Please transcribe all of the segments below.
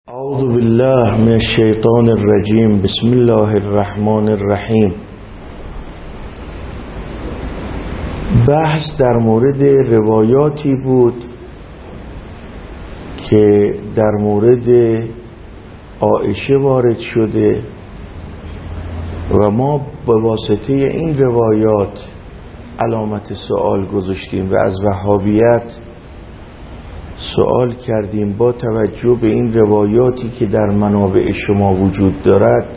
اعوذ بالله من الشیطان الرجیم. بسم الله الرحمن الرحیم. بحث در مورد روایاتی بود که در مورد عایشه وارد شده و ما به واسطه این روایات علامت سوال گذاشتیم و از وهابیت سوال کردیم با توجه به این روایاتی که در منابع شما وجود دارد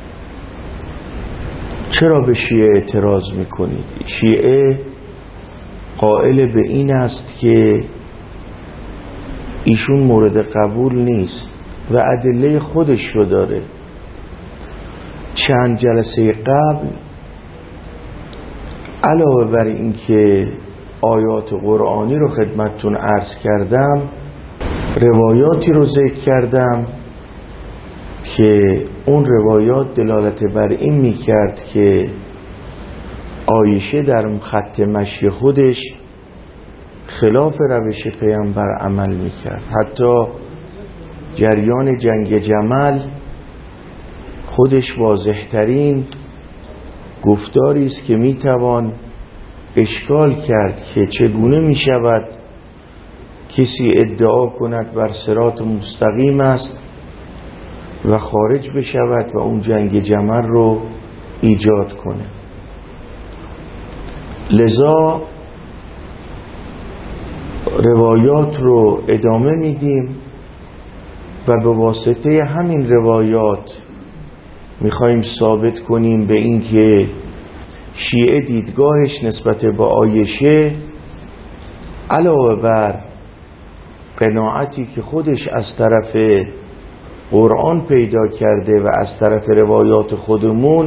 چرا به شیعه اعتراض میکنید؟ شیعه قائل به این است که ایشون مورد قبول نیست و ادله خودش رو داره. چند جلسه قبل علاوه بر این که آیات قرآنی رو خدمتتون عرض کردم، روایاتی رو ذکر کردم که اون روایات دلالت بر این میکرد که عایشه در خط مشی خودش خلاف روش پیامبر عمل میکرد. حتی جریان جنگ جمل خودش واضح‌ترین گفتاری است که میتوان اشکال کرد که چگونه می شود کسی ادعا کند بر صراط مستقیم است و خارج بشود و اون جنگ جمل رو ایجاد کنه. لذا روایات رو ادامه میدیم و به واسطه همین روایات میخوایم ثابت کنیم به این که شیعه دیدگاهش نسبت به عایشه علاوه بر قناعتی که خودش از طرف قرآن پیدا کرده و از طرف روایات خودمون،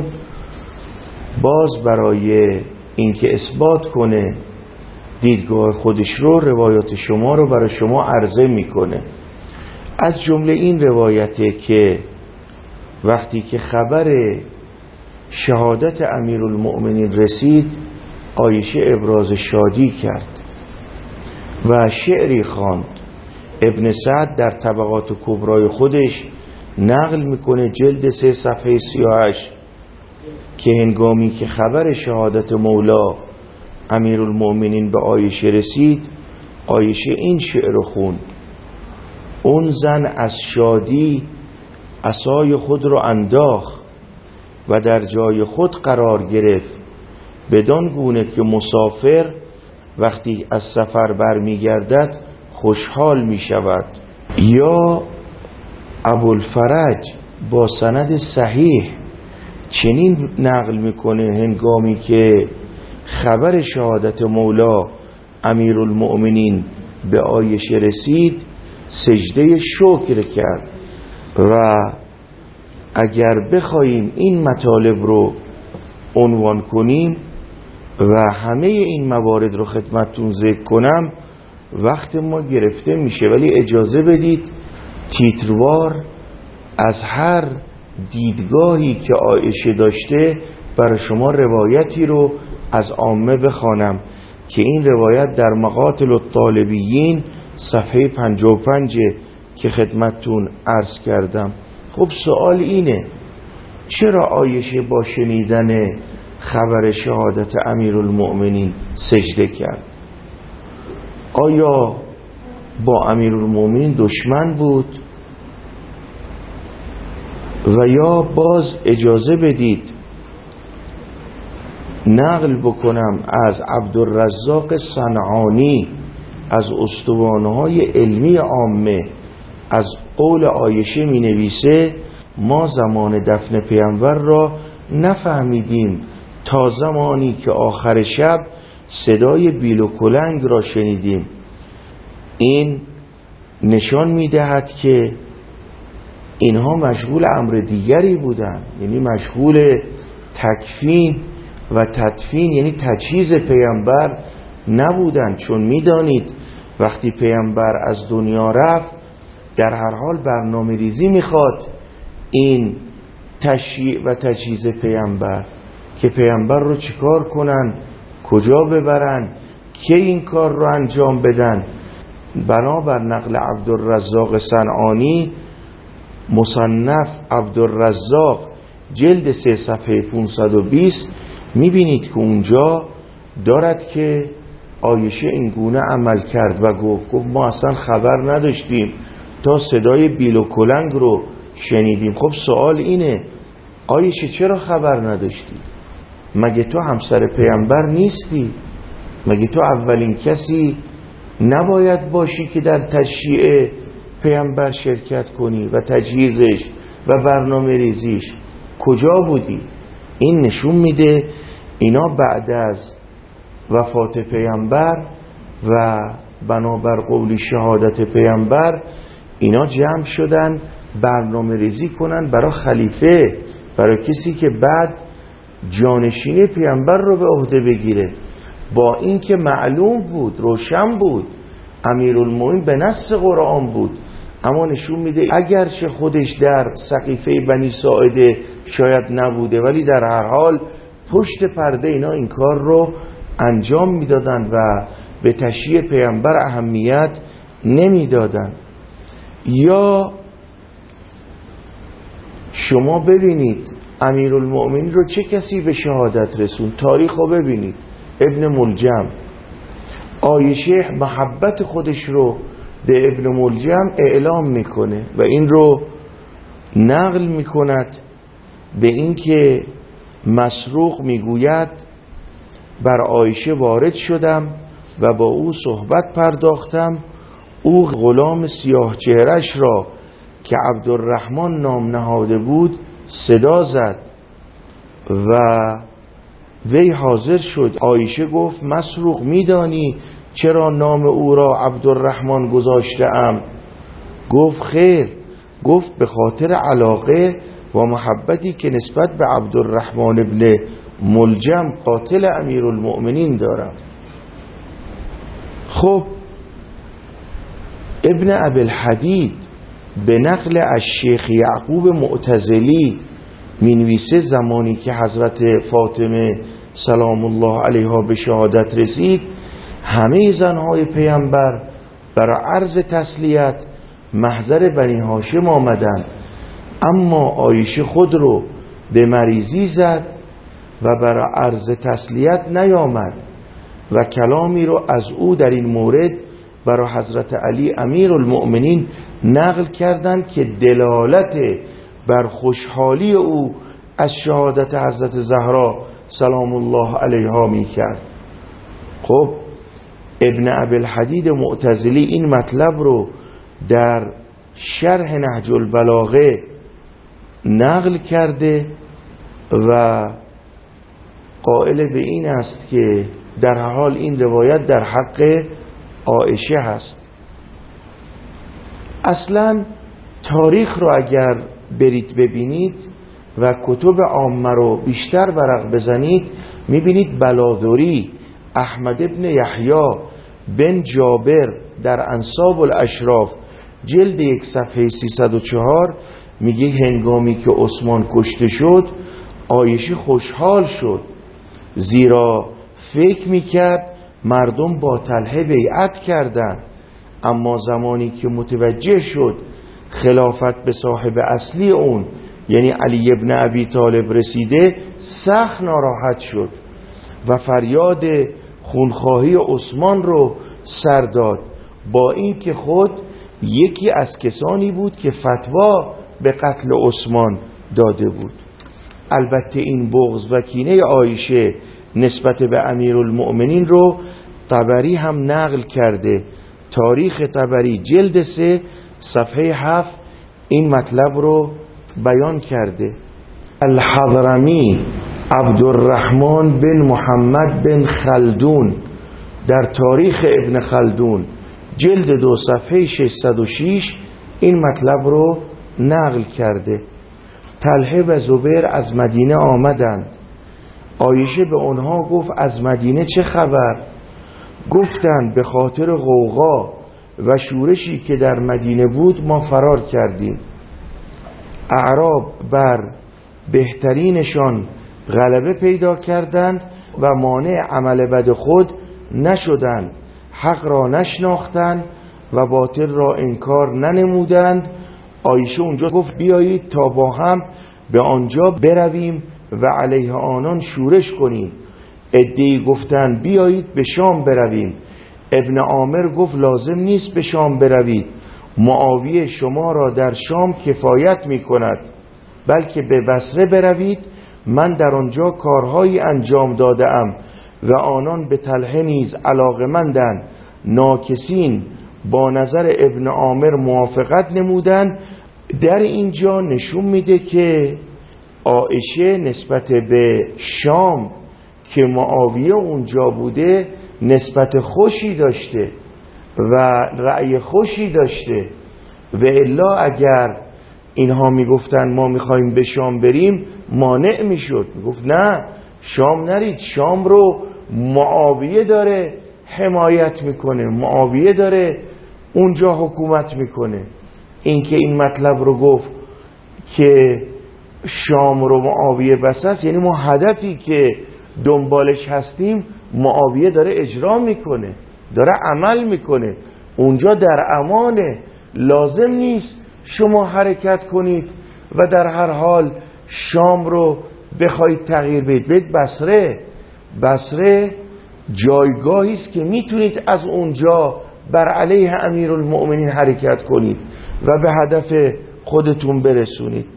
باز برای اینکه اثبات کنه دیدگاه خودش رو روایات شما رو برای شما عرضه میکنه. از جمله این روایته که وقتی که خبر شهادت امیرالمؤمنین رسید، عایشه ابراز شادی کرد و شعری خواند. ابن سعد در طبقات کبرای خودش نقل میکنه، جلد 3 صفحه 38، که هنگامی که خبر شهادت مولا امیرالمؤمنین به عایشه رسید، عایشه این شعر رو خوند: اون زن از شادی عصای خود رو انداخت و در جای خود قرار گرفت، بدان گونه که مسافر وقتی از سفر برمیگردد خوشحال می شود. یا ابوالفرج با سند صحیح چنین نقل میکنه: هنگامی که خبر شهادت مولا امیرالمؤمنین به عایشه رسید، سجده شکر کرد. و اگر بخوایم این مطالب رو عنوان کنیم و همه این موارد رو خدمتتون ذکر کنم، وقت ما گرفته میشه، ولی اجازه بدید تیتروار از هر دیدگاهی که عایشه داشته برای شما روایتی رو از عامه بخوانم که این روایت در مقاتل الطالبیین صفحه 55 که خدمتتون عرض کردم. خب سوال اینه: چرا عایشه با شنیدن خبر شهادت امیرالمؤمنین سجده کرد؟ آیا با امیرالمؤمنین دشمن بود؟ و یا باز اجازه بدید نقل بکنم از عبدالرزاق صنعانی از استوانه‌های علمی عامه، از قول عایشه می نویسه: ما زمان دفن پیامبر را نفهمیدیم تا زمانی که آخر شب صدای بیل و کلنگ را شنیدیم. این نشان می دهد که اینها مشغول امر دیگری بودند، یعنی مشغول تکفین و تدفین، یعنی تجهیز پیامبر نبودند، چون می دانید وقتی پیامبر از دنیا رفت در هر حال برنامه ریزی میخواد این تشییع و تجهیز پیامبر، که پیامبر رو چیکار کنن، کجا ببرن، کی این کار رو انجام بدن. بنابر نقل عبدالرزاق صنعانی مصنف عبدالرزاق جلد 3 صفحه 520 میبینید که اونجا دارد که عایشه اینگونه عمل کرد و گفت ما اصلا خبر نداشتیم تا صدای بیل و کلنگ رو شنیدیم. خب سوال اینه عایشه چرا خبر نداشتی؟ مگه تو همسر پیامبر نیستی؟ مگه تو اولین کسی نباید باشی که در تشییع پیامبر شرکت کنی و تجهیزش و برنامه ریزیش؟ کجا بودی؟ این نشون میده اینا بعد از وفات پیامبر و بنابر قول شهادت پیامبر اینا جمع شدن برنامه ریزی کنن برای خلیفه، برای کسی که بعد جانشین پیامبر رو به عهده بگیره، با این که معلوم بود، روشن بود، امیرالمومنین به نص قرآن بود، اما نشون میده اگرچه خودش در سقیفه بنی ساعده شاید نبوده ولی در هر حال پشت پرده اینا این کار رو انجام میدادن و به تشییع پیامبر اهمیت نمیدادن. یا شما ببینید امیرالمومنین رو چه کسی به شهادت رسون؟ تاریخ رو ببینید. ابن ملجم. عایشه محبت خودش رو به ابن ملجم اعلام میکنه و این رو نقل میکند به این که مسروق میگوید بر عایشه وارد شدم و با او صحبت پرداختم. او غلام سیاه چهرش را که عبدالرحمن نام نهاده بود صدا زد و وی حاضر شد. عایشه گفت مسروق میدانی چرا نام او را عبدالرحمن گذاشتم؟ گفت خیر. گفت به خاطر علاقه و محبتی که نسبت به عبدالرحمن ابن ملجم قاتل امیرالمؤمنین دارم. خب ابن ابوالحدید به نقل از شیخ یعقوب معتزلی مینویسه زمانی که حضرت فاطمه سلام الله علیها به شهادت رسید همه زنهای پیامبر برای عرض تسلیت محضر بنی هاشم آمدند، اما عایشه خود رو به مریضی زد و برای عرض تسلیت نیامد و کلامی رو از او در این مورد برای حضرت علی امیرالمؤمنین نقل کردند که دلالت بر خوشحالی او از شهادت حضرت زهرا سلام الله علیها می کرد. خب ابن ابوالحدید معتزلی این مطلب رو در شرح نهج البلاغه نقل کرده و قائل به این است که در حال این روایت در حق عایشه هست. اصلا تاریخ رو اگر برید ببینید و کتب عامه رو بیشتر ورق بزنید میبینید بلادری احمد ابن یحیی بن جابر در انساب الاشراف جلد 1 صفحه 304 میگه هنگامی که عثمان کشته شد عایشه خوشحال شد، زیرا فکر میکرد مردم با طلحه بیعت کردند، اما زمانی که متوجه شد خلافت به صاحب اصلی اون یعنی علی ابن ابی طالب رسیده سخت ناراحت شد و فریاد خونخواهی عثمان رو سر داد، با این که خود یکی از کسانی بود که فتوا به قتل عثمان داده بود. البته این بغض و کینه عایشه نسبت به امیرالمؤمنین رو طبری هم نقل کرده. تاریخ طبری جلد 3 صفحه 7 این مطلب رو بیان کرده. الحضرمی عبدالرحمن بن محمد بن خلدون در تاریخ ابن خلدون جلد 2 صفحه 606 این مطلب رو نقل کرده. طلحه و زبیر از مدینه آمدند. عایشه به اونها گفت از مدینه چه خبر؟ گفتند به خاطر غوغا و شورشی که در مدینه بود ما فرار کردیم. اعراب بر بهترینشان غلبه پیدا کردند و مانع عمل بد خود نشدند، حق را نشناختند و باطل را انکار ننمودند. عایشه اونجا گفت بیایید تا با هم به آنجا برویم و علیه آنان شورش کنیم. عده‌ای گفتن بیایید به شام برویم. ابن عامر گفت لازم نیست به شام بروید، معاویه شما را در شام کفایت می کند، بلکه به بصره بروید، من در آنجا کارهایی انجام داده ام و آنان به طلحه نیز علاقه‌مندند. ناکسین با نظر ابن عامر موافقت نمودند. در اینجا نشون میده که عایشه نسبت به شام که معاویه اونجا بوده نسبت خوشی داشته و رأی خوشی داشته، و الا اگر اینها میگفتن ما میخوایم به شام بریم مانع میشد، میگفت نه شام نرید، شام رو معاویه داره حمایت میکنه، معاویه داره اونجا حکومت میکنه. این که این مطلب رو گفت که شام رو معاویه بس است، یعنی ما هدفی که دنبالش هستیم معاویه داره اجرا میکنه، داره عمل میکنه، اونجا در امانه، لازم نیست شما حرکت کنید و در هر حال شام رو بخواید تغییر بدید. برید بصره. بصره جایگاهی است که میتونید از اونجا بر علیه امیرالمؤمنین حرکت کنید و به هدف خودتون برسونید.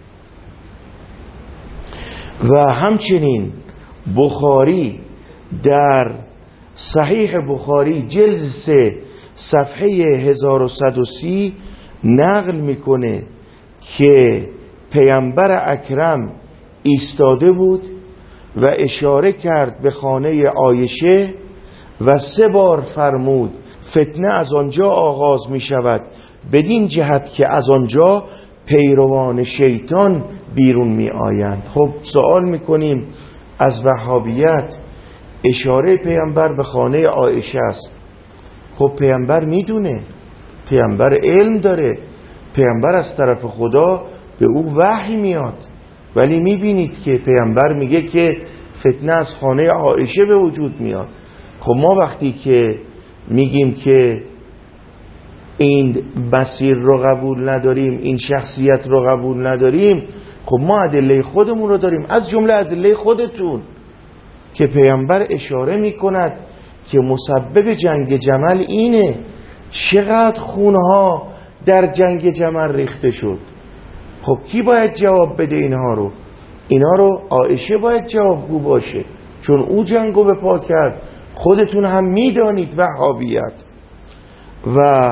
و همچنین بخاری در صحیح بخاری جلد 3 صفحه 1130 نقل میکنه که پیامبر اکرم ایستاده بود و اشاره کرد به خانه عایشه و 3 بار فرمود فتنه از آنجا آغاز می شود، بدین جهت که از آنجا پیروان شیطان بیرون می آیند. خب سوال میکنیم از وهابیت اشاره پیامبر به خانه عایشه است. خب پیامبر میدونه، پیامبر علم داره، پیامبر از طرف خدا به او وحی میاد، ولی میبینید که پیامبر میگه که فتنه از خانه عایشه به وجود میاد. خب ما وقتی که میگیم که این مسیر رو قبول نداریم، این شخصیت رو قبول نداریم، خب ما ادله خودمون رو داریم، از جمله ادله خودتون که پیامبر اشاره میکند که مسبب جنگ جمل اینه. چقدر خونها در جنگ جمل ریخته شد. خب کی باید جواب بده اینها رو؟ اینا رو عایشه باید جوابگو باشه، چون او جنگو به پا کرد. خودتون هم میدانید وهابیت. و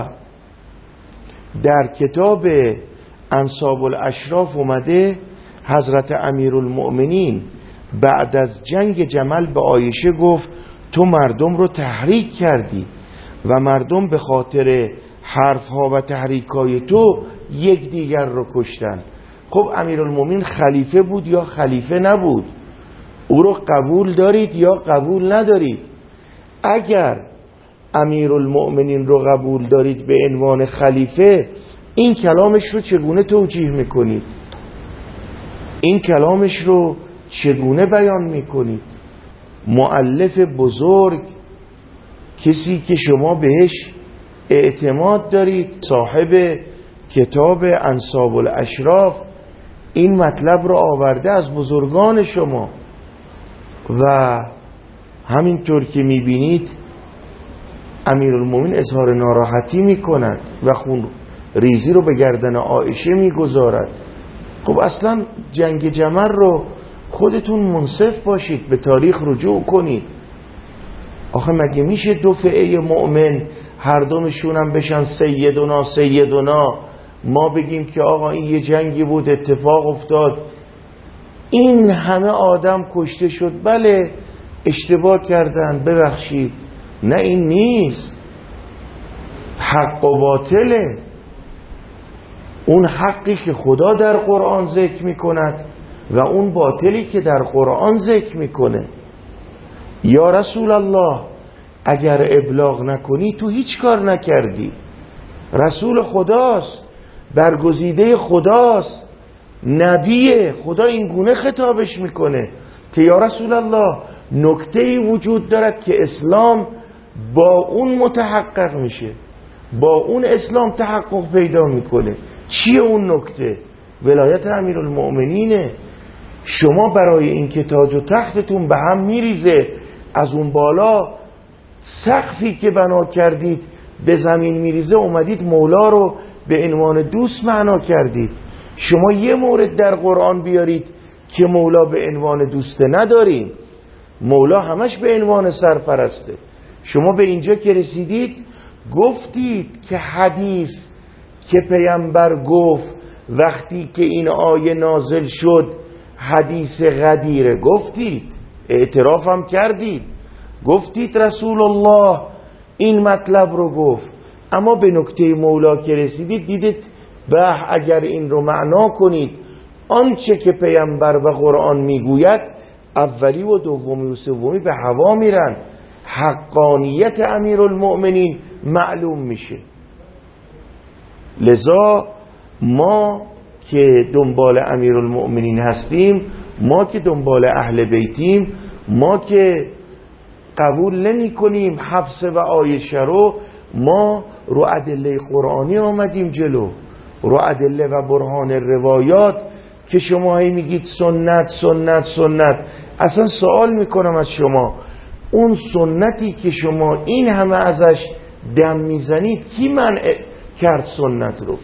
در کتاب انساب الاشراف اومده حضرت امیرالمؤمنین بعد از جنگ جمل به عایشه گفت تو مردم رو تحریک کردی و مردم به خاطر حرفها و تحریکای تو یکدیگر رو کشتن. خب امیرالمؤمنین خلیفه بود یا خلیفه نبود؟ او رو قبول دارید یا قبول ندارید؟ اگر امیرالمؤمنین رو قبول دارید به عنوان خلیفه، این کلامش رو چگونه توجیه میکنید؟ این کلامش رو چگونه بیان میکنید؟ مؤلف بزرگ، کسی که شما بهش اعتماد دارید، صاحب کتاب انساب الاشراف، این مطلب رو آورده از بزرگان شما. و همینطور که میبینید امیرالمومنین اظهار ناراحتی میکند و خون ریزی رو به گردن عایشه میگذارد. خب اصلا جنگ جمل رو خودتون منصف باشید، به تاریخ رجوع کنید. آخه مگه میشه دو فئه مؤمن هر دومشون هم بشن سیدنا سیدنا، ما بگیم که آقا این یه جنگی بود اتفاق افتاد، این همه آدم کشته شد، بله اشتباه کردن ببخشید؟ نه، این نیست. حق و باطله. اون حقی که خدا در قرآن ذکر میکند و اون باطلی که در قرآن ذکر میکنه. یا رسول الله اگر ابلاغ نکنی تو هیچ کار نکردی. رسول خداست، برگزیده خداست، نبیه، خدا این گونه خطابش میکنه که یا رسول الله نکته‌ای وجود دارد که اسلام با اون متحقق میشه، با اون اسلام تحقق پیدا میکنه. چیه اون نکته؟ ولایت امیرالمؤمنینه. شما برای اینکه تاج و تختتون به هم میریزه، از اون بالا سقفی که بنا کردید به زمین میریزه، اومدید مولا رو به عنوان دوست معنا کردید. شما یه مورد در قرآن بیارید که مولا به عنوان دوسته نداریم. مولا همش به عنوان سرپرسته. شما به اینجا که رسیدید گفتید که حدیث که پیامبر گفت وقتی که این آیه نازل شد حدیث غدیره، گفتید، اعتراف هم کردید، گفتید رسول الله این مطلب رو گفت. اما به نکته مولا که رسیدید دیدید به اگر این رو معنا کنید آنچه که پیامبر و قرآن میگوید اولی و دومی و سومی به هوا میرن، حقانیت امیرالمؤمنین معلوم میشه. لذا ما که دنبال امیرالمؤمنین هستیم، ما که دنبال اهل بیتیم، ما که قبول نمی کنیم حفصه و عایشه رو، ما رو ادله قرآنی آمدیم جلو، رو ادله و برهان روایات که شما هی میگید سنت سنت سنت. اصلا سوال میکنم از شما، اون سنتی که شما این همه ازش دم میزنید کی منع کرد سنت رو؟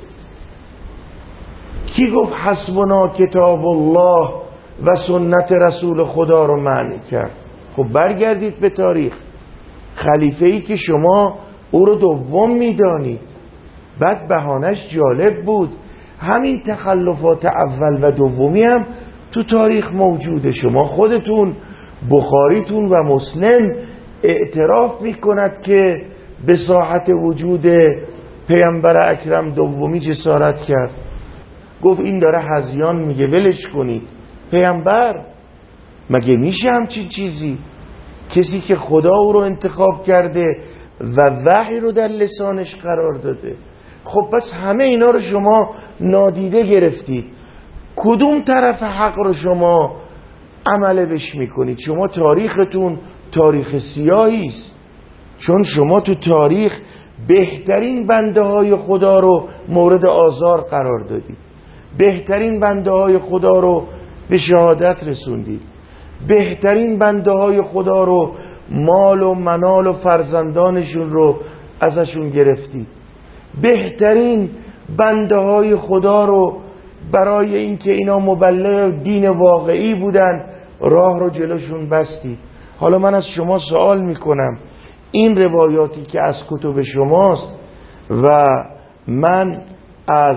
کی گفت حسبنا کتاب الله و سنت رسول خدا رو منع کرد؟ خب برگردید به تاریخ. خلیفه‌ای که شما او رو دوم میدانید، بعد بهانش جالب بود، همین تخلفات اول و دومی هم تو تاریخ موجوده. شما خودتون بخاریتون و مسلم اعتراف میکند که به ساحت وجود پیامبر اکرم دومی جسارت کرد. گفت این داره هذیان میگه، ولش کنید. پیامبر مگه میشه همچین چیزی؟ کسی که خدا او رو انتخاب کرده و وحی رو در لسانش قرار داده. خب پس همه اینا رو شما نادیده گرفتید. کدوم طرف حق رو شما عمل بش میکنید؟ شما تاریختون تاریخ سیاهی است، چون شما تو تاریخ بهترین بنده های خدا رو مورد آزار قرار دادید، بهترین بنده های خدا رو به شهادت رسوندید، بهترین بنده های خدا رو مال و منال و فرزندانشون رو ازشون گرفتید، بهترین بنده های خدا رو برای اینکه اینا مبلغ دین واقعی بودن راه رو جلوشون بستید. حالا من از شما سوال میکنم، این روایاتی که از کتب شماست و من از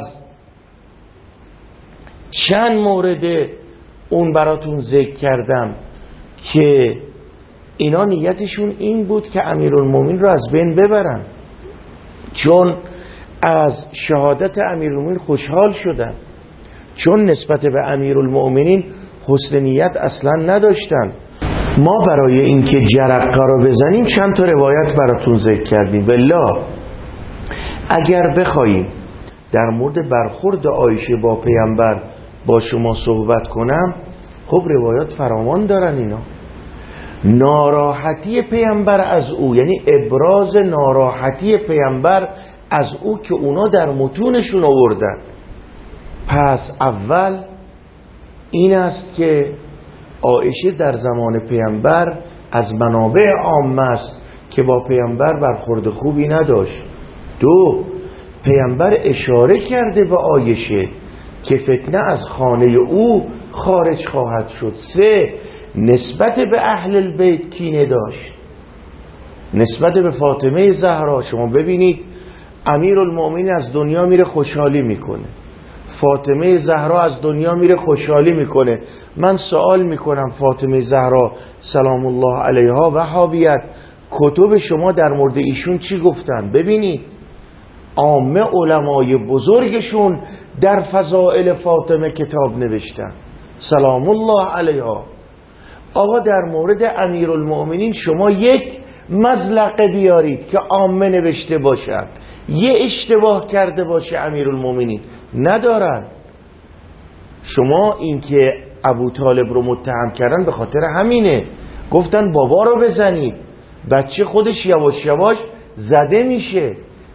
چند مورد اون براتون ذکر کردم که اینا نیتشون این بود که امیرالمومنین رو از بین ببرن، چون از شهادت امیرالمومنین خوشحال شدن، چون نسبت به امیرالمومنین حسن نیت اصلا نداشتن. ما برای اینکه جرقه رو بزنیم چند تا روایت براتون ذکر کردیم. والله اگر بخوایم در مورد برخورد عایشه با پیامبر با شما صحبت کنم، خب روایات فراوان دارن اینا. ناراحتی پیامبر از او، یعنی ابراز ناراحتی پیامبر از او که اونا در متونشون آوردن. پس اول این است که عایشه در زمان پیامبر از منابع عامه است که با پیامبر برخورد خوبی نداشت. دو، پیامبر اشاره کرده به عایشه که فتنه از خانه او خارج خواهد شد. سه، نسبت به اهل البیت کینه داشت، نسبت به فاطمه زهرا. شما ببینید امیرالمومنین از دنیا میره خوشحالی میکنه، فاطمه زهرا از دنیا میره خوشحالی میکنه. من سوال میکنم فاطمه زهرا سلام الله علیها وهابیت، کتب شما در مورد ایشون چی گفتن؟ ببینید عامه علمای بزرگشون در فضائل فاطمه کتاب نوشتن سلام الله علیها. آقا در مورد امیرالمؤمنین شما یک مزلقه بیارید که عامه نوشته باشد، یه اشتباه کرده باشه امیرالمؤمنین، ندارن. شما این که ابو طالب رو متهم کردن به خاطر همینه، گفتن بابا رو بزنید، بچه خودش یواش یواش زده میشه.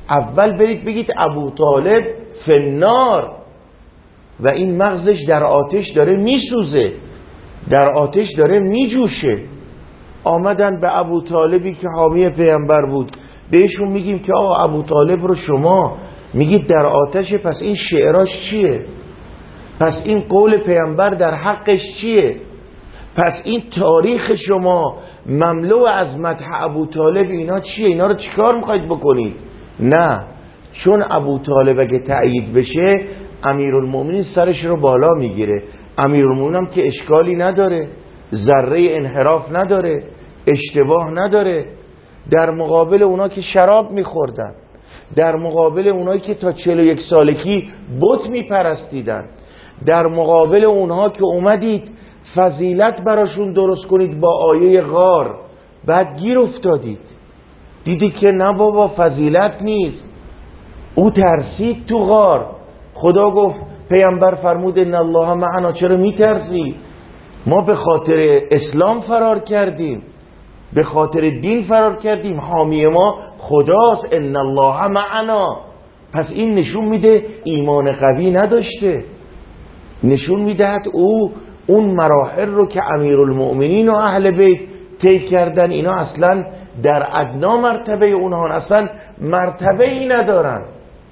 اول برید بگید ابو طالب فنار و این مغزش در آتش داره میسوزه، در آتش داره میجوشه. آمدن به ابو طالبی که حامی پیامبر بود، بهشون میگیم که آقا ابو طالب رو شما میگید در آتش، پس این شعراش چیه؟ پس این قول پیامبر در حقش چیه؟ پس این تاریخ شما مملو از مدح ابو طالب اینا چیه؟ اینا رو چیکار میخواید بکنید؟ نه، چون ابو طالب اگه تأیید بشه امیرالمومنین سرش رو بالا میگیره. امیرالمومنین هم که اشکالی نداره، ذره انحراف نداره، اشتباه نداره. در مقابل اونا که شراب میخوردن، در مقابل اونایی که تا 41 سالگی بت میپرستیدن، در مقابل اونها که اومدید فضیلت براشون درست کنید با آیه غار، بعد گیر افتادید، دیدی که نه بابا فضیلت نیست. او ترسید تو غار، خدا گفت، پیامبر فرمود ان الله معنا. چرا میترسی؟ ما به خاطر اسلام فرار کردیم، به خاطر دین فرار کردیم، حامی ما خداست، ان الله معنا. پس این نشون میده ایمان قوی نداشته، نشون میدهد او اون مراحل رو که امیرالمؤمنین و اهل بیت طی کردن اینا اصلا در ادنا مرتبه اونها اصلا مرتبه ای ندارن.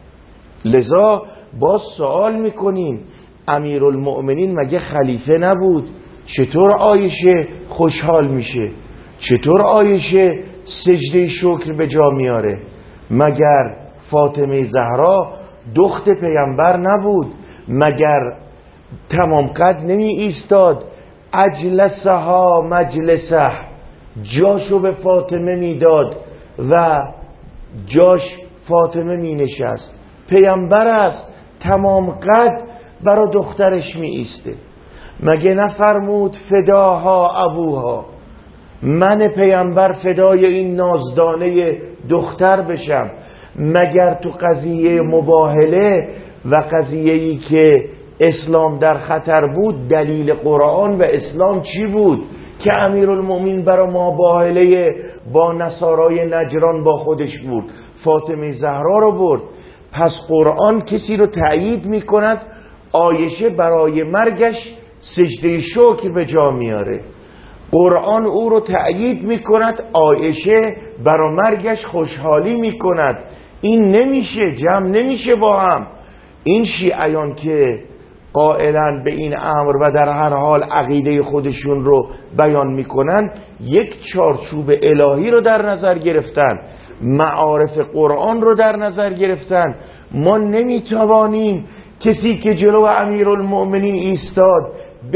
لذا باز سوال میکنیم امیرالمؤمنین مگه خلیفه نبود؟ چطور عایشه خوشحال میشه؟ چطور عایشه سجده شکر به جا میاره؟ مگر فاطمه زهرا دخت پیامبر نبود؟ مگر تمام قد نمی ایستاد اجلسها مجلسه، جاشو به فاطمه میداد و جاش فاطمه می نشست؟ پیامبر است، تمام قد برا دخترش می ایسته. مگه نفرمود فداها ابوها، من پیامبر فدای این نازدانه دختر بشم؟ مگر تو قضیه مباهله و قضیه‌ای که اسلام در خطر بود دلیل قرآن و اسلام چی بود که امیرالمومنین برای مباهله با نصارای نجران با خودش بود؟ فاطمه زهرا رو برد. پس قرآن کسی رو تأیید میکند عایشه برای مرگش سجده شکر به جا میاره، قرآن او رو تأیید میکند عایشه برای مرگش خوشحالی میکند. این نمیشه، جمع نمیشه با هم. این شیعیان که قائلن به این امر و در هر حال عقیده خودشون رو بیان میکنن، یک چارچوب الهی رو در نظر گرفتن، معارف قرآن رو در نظر گرفتن. ما نمیتوانیم کسی که جلو امیرالمؤمنین ایستاد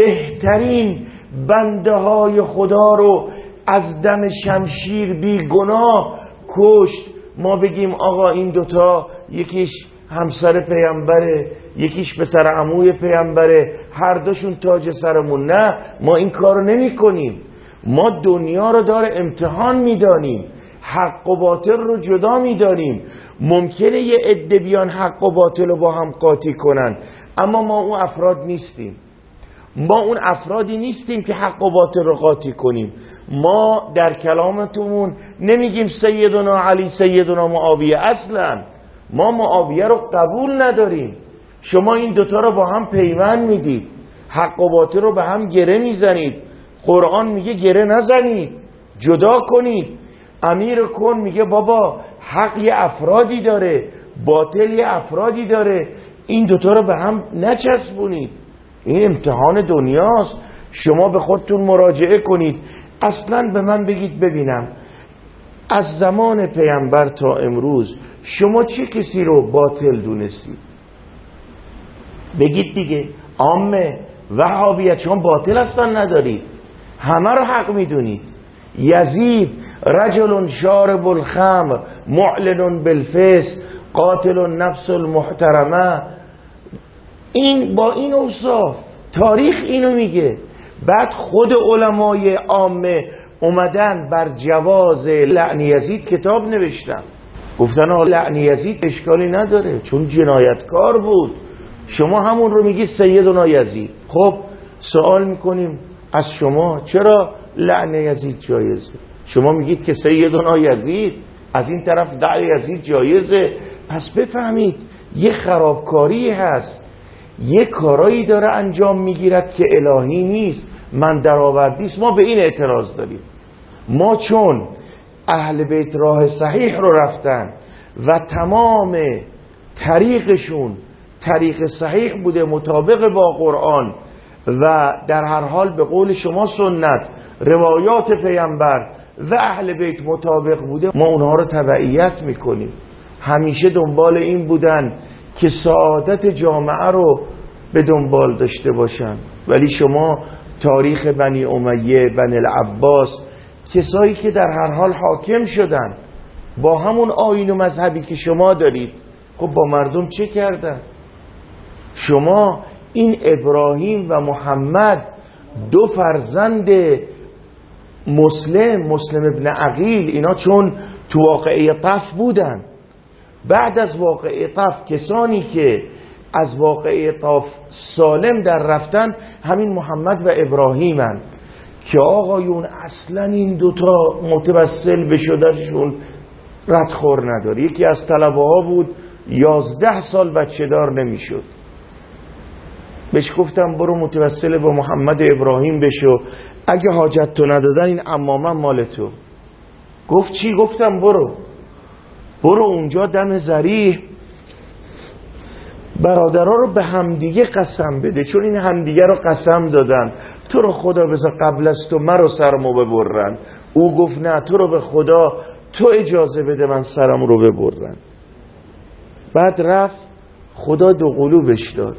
بهترین بنده های خدا رو از دم شمشیر بی گناه کشت، ما بگیم آقا این دوتا یکیش همسر پیامبره، یکیش پسر عموی پیامبره، هر دوشون تاج سرمون. نه، ما این کارو نمی کنیم. ما دنیا رو داره امتحان میدانیم، حق و باطل رو جدا میدانیم. ممکنه یه عده بیان حق و باطل رو با هم قاطی کنن، اما ما اون افراد نیستیم. ما اون افرادی نیستیم که حق و باطل رو قاطی کنیم. ما در کلامتون نمیگیم سیدنا علی سیدنا معاویه، اصلا ما معاویه رو قبول نداریم. شما این دوتا رو با هم پیوند میدید، حق و باطل رو به هم گره میزنید. قرآن میگه گره نزنید، جدا کنید. امیر کن میگه بابا حق یه افرادی داره، باطل یه افرادی داره، این دوتا رو به هم نچسبونید. این امتحان دنیاست. شما به خودتون مراجعه کنید. اصلا به من بگید ببینم از زمان پیامبر تا امروز شما چه کسی رو باطل دونستید؟ بگید دیگه. عامه وهابیت شما باطل اصلا ندارید، همه رو حق میدونید. یزید رجل شارب الخمر معلن بالفسق قاتل النفس المحترمه، این با این اوصاف تاریخ اینو میگه. بعد خود علمای عامه اومدن بر جواز لعن یزید کتاب نوشتن، گفتن لعن یزید اشکالی نداره چون جنایتکار بود. شما همون رو میگی سیدنا یزید. خب سوال میکنیم از شما چرا لعن یزید جایزه؟ شما میگید که سیدنا یزید، از این طرف دعای یزید جایزه، پس بفهمید یه خرابکاری هست، یه کارایی داره انجام میگیرد که الهی نیست، من درآوردیست. ما به این اعتراض داریم. ما چون اهل بیت راه صحیح رو رفتن و تمام طریقشون طریق صحیح بوده، مطابق با قرآن و در هر حال به قول شما سنت، روایات پیامبر و اهل بیت مطابق بوده، ما اونها رو تبعیت میکنیم. همیشه دنبال این بودن که سعادت جامعه رو به دنبال داشته باشن. ولی شما تاریخ بنی امیه، بنی العباس، کسایی که در هر حال حاکم شدن با همون آیین و مذهبی که شما دارید، خب با مردم چه کردن؟ شما این ابراهیم و محمد دو فرزند مسلم ابن عقیل، اینا چون تو واقعه طف بودن، بعد از واقعه طف کسانی که از واقعه طف سالم در رفتن همین محمد و ابراهیمن که آقایون اصلا این دوتا متوسل به شدنشون ردخور نداره. یکی از طلبه ها بود 11 سال بچه دار نمیشد، بهش گفتم برو متوسل به محمد ابراهیم بشو، اگه حاجت تو ندادن این عمامه مال تو. گفت چی؟ گفتم برو اونجا دم ذریح برادرها رو به همدیگه قسم بده، چون این همدیگه رو قسم دادن تو رو خدا بذار قبل از تو مرا سرمو ببرن. او گفت نه، تو رو به خدا تو اجازه بده من سرم رو ببرن. بعد رفت، خدا دو قلوبش داد.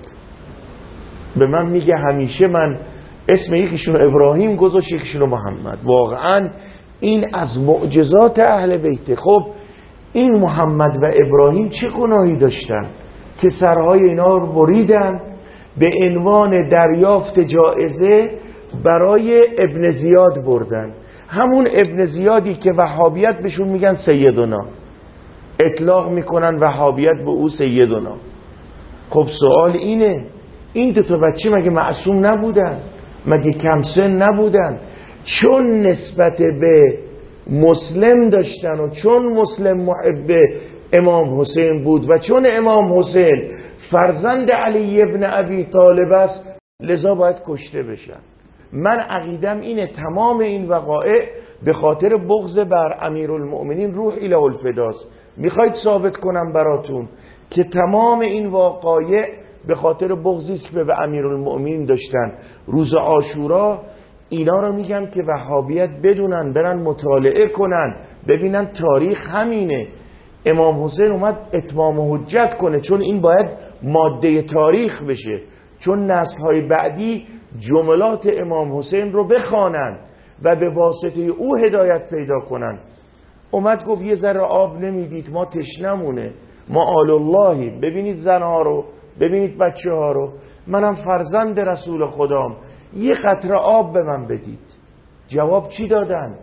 به من میگه همیشه من اسم یکیشون ابراهیم گذاشت، یکیشون محمد. واقعا این از معجزات اهل بیت. خب این محمد و ابراهیم چه گناهی داشتن که سرهای اینا رو بریدن به عنوان دریافت جایزه برای ابن زیاد بردن، همون ابن زیادی که وهابیت بهشون میگن سیدنا، اطلاق میکنن وهابیت به او سیدنا. خب سوال اینه، این دو تا بچه مگه معصوم نبودن؟ مگه کم سن نبودن؟ چون نسبت به مسلم داشتن و چون مسلم محب امام حسین بود و چون امام حسین فرزند علی ابن ابی طالب است، لذا باید کشته بشن. من عقیدم اینه تمام این وقایع به خاطر بغض بر امیرالمؤمنین روح اله الفداست. میخواید ثابت کنم براتون که تمام این وقایع به خاطر بغضی است که به امیرالمؤمنین داشتن. روز عاشورا اینا رو میگم که وهابیت بدونن، برن مطالعه کنن، ببینن تاریخ همینه. امام حسین اومد اتمام حجت کنه، چون این باید ماده تاریخ بشه، چون نسل‌های بعدی جملات امام حسین رو بخوانن و به واسطه او هدایت پیدا کنن. اومد گفت یه ذره آب نمیدید، ما تشنمونه، ما آل اللهی، ببینید زنها رو، ببینید بچه ها رو، منم فرزند رسول خدام، یه قطره آب به من بدید. جواب چی دادن؟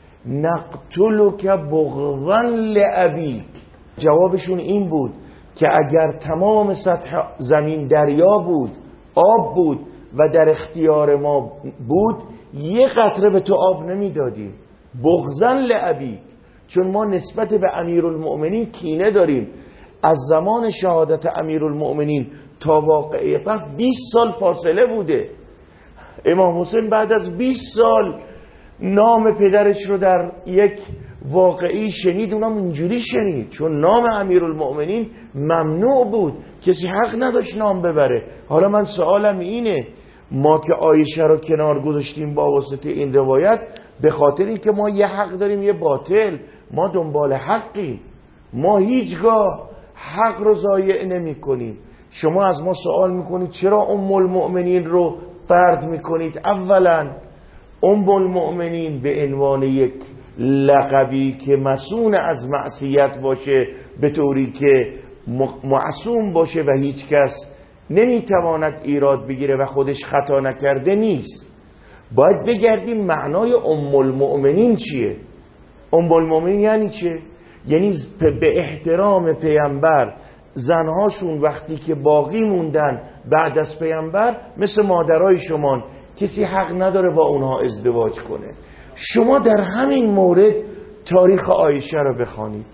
نقتلک بغضا لابیک. جوابشون این بود که اگر تمام سطح زمین دریا بود، آب بود و در اختیار ما بود، یه قطره به تو آب نمیدادیم. بغضا لابیک، چون ما نسبت به امیرالمؤمنین کینه داریم. از زمان شهادت امیرالمؤمنین تا واقعه طف 20 سال فاصله بوده. امام حسین بعد از 20 سال نام پدرش رو در یک واقعی شنید، اونم اینجوری شنید چون نام امیرالمؤمنین ممنوع بود، کسی حق نداشت نام ببره. حالا من سوالم اینه، ما که عایشه رو کنار گذاشتیم با واسطه این روایت، به خاطر اینکه ما یه حق داریم یه باطل، ما دنبال حقیم، ما هیچگاه حق رو ضایع نمی کنیم. شما از ما سوال میکنید چرا ام المؤمنین رو طرد میکنید؟ اولا ام المؤمنین به عنوان یک لقبی که مسئول از معصیت باشه، به طوری که معصوم باشه و هیچ کس نمیتواند ایراد بگیره و خودش خطا نکرده نیست. باید بگردیم معنای ام المؤمنین چیه. ام المؤمنین یعنی چه؟ یعنی به احترام پیامبر زنهاشون وقتی که باقی موندن بعد از پیامبر مثل مادرای شما، کسی حق نداره با اونها ازدواج کنه. شما در همین مورد تاریخ عایشه رو بخوانید.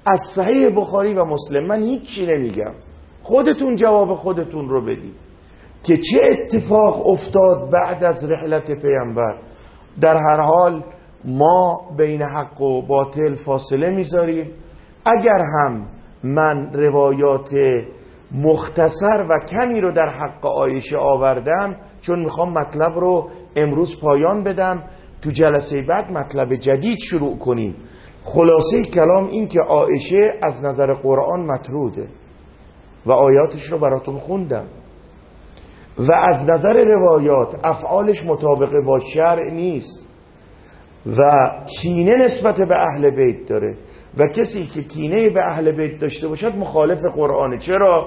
از صحیح بخاری و مسلم، من هیچی نمیگم، خودتون جواب خودتون رو بدید که چه اتفاق افتاد بعد از رحلت پیامبر. در هر حال ما بین حق و باطل فاصله میذاریم. اگر هم من روایات مختصر و کمی رو در حق عایشه آوردم، چون میخوام مطلب رو امروز پایان بدم، تو جلسه بعد مطلب جدید شروع کنیم. خلاصه کلام این که عایشه از نظر قرآن مطروده و آیاتش رو براتون خوندم و از نظر روایات افعالش مطابق با شرع نیست و کینه نسبت به اهل بیت داره و کسی که کینه به اهل بیت داشته باشد مخالف قرآنه. چرا؟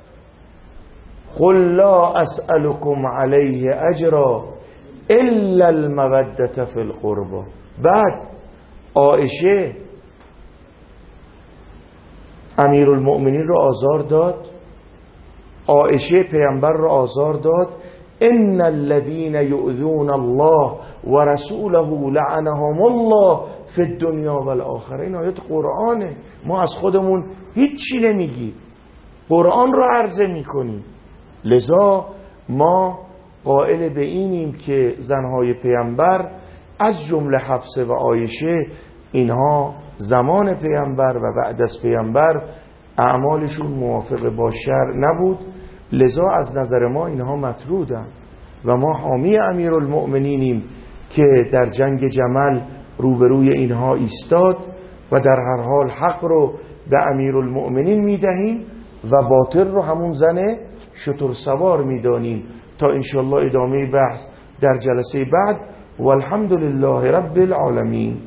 قل لا اسألكم علیه اجرا الا المودة فی القربى. بعد عایشه امیرالمؤمنین رو آزار داد، عایشه پیامبر رو آزار داد. ان الذين يؤذون الله ورسوله لعنهم الله فی الدنیا والآخره. این آیات قرآنه، ما از خودمون هیچی نمیگیم، قرآن رو عرضه میکنیم. لذا ما قائل به اینیم که زنهای پیامبر از جمله حفصه و عایشه، اینها زمان پیامبر و بعد از پیامبر اعمالشون موافق با شرع نبود، لذا از نظر ما اینها مطرودن و ما حامی امیرالمؤمنینیم که در جنگ جمل روبروی اینها ایستاد و در هر حال حق رو به امیرالمؤمنین میدهیم و باطل رو همون زن شتر سوار میدانیم. تا انشاءالله ادامه بحث در جلسه بعد. والحمد لله رب العالمین.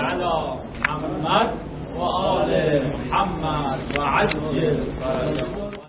محمد و آل محمد و عجل